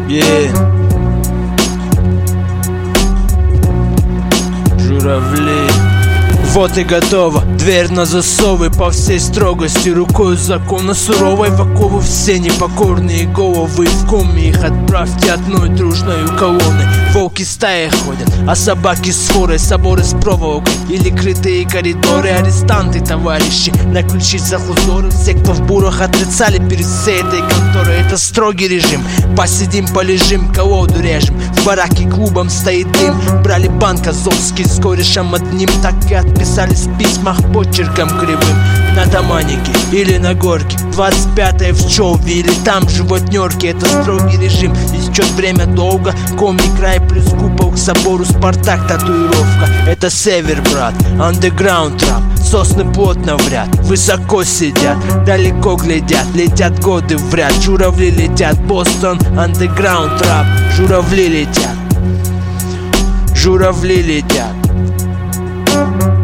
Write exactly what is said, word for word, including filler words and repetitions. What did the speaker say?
Yeah. Журавли. Вот и готово, дверь на засовы по всей строгости, рукою закона суровой в оковы все непокорные головы. В коме их отправьте одной дружной колонны. Волки стаи ходят, а собаки с форой, соборы с проволокой или крытые коридоры. Арестанты, товарищи, на ключицах узоры. Все, кто в бурах, отрицали перед всей этой конторой. Это строгий режим, посидим, полежим, колоду режем. В бараке клубом стоит дым. Брали банк азовский с корешем одним, так и отписались в письмах почерком кривым. На Таманике или на горке, двадцать пятое в Чове или там животнерки. Это строгий режим, истечет время долго. Коми край плюс купол к собору Спартак татуировка. Это север, брат, андеграунд рап. Сосны плотно в ряд, высоко сидят, далеко глядят, летят годы в ряд. Журавли летят, Бостон, андеграунд рап. Журавли летят, журавли летят.